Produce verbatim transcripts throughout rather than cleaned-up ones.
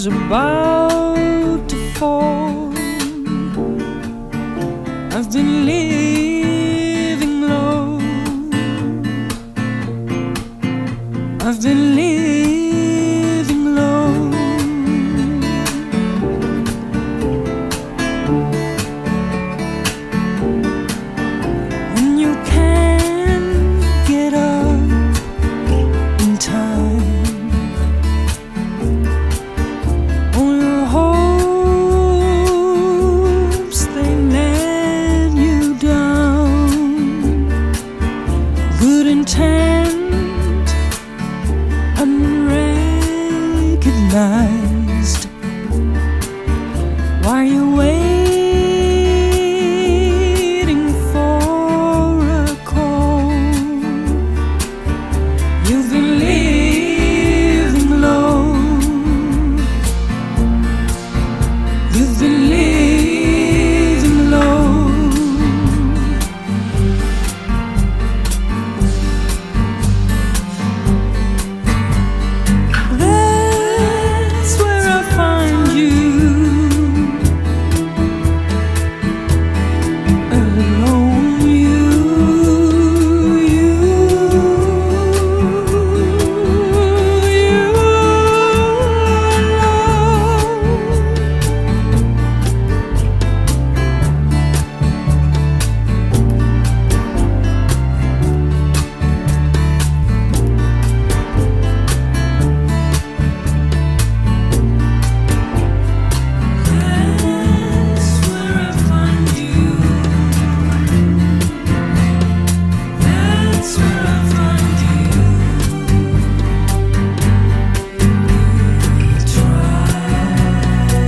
is about to fall. I've been living low. I've been living low. When you can't get up in time, all your hopes, they let you down. Good intent unrecognized. Why are you waiting for a call? You've been living low. You've been living low. That's where I find you, alone. You, you, you That's where I find you. That's where I find you. You try.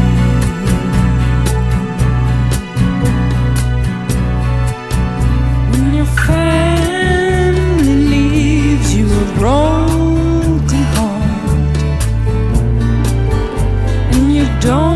When your family leaves you a broken heart, and you don't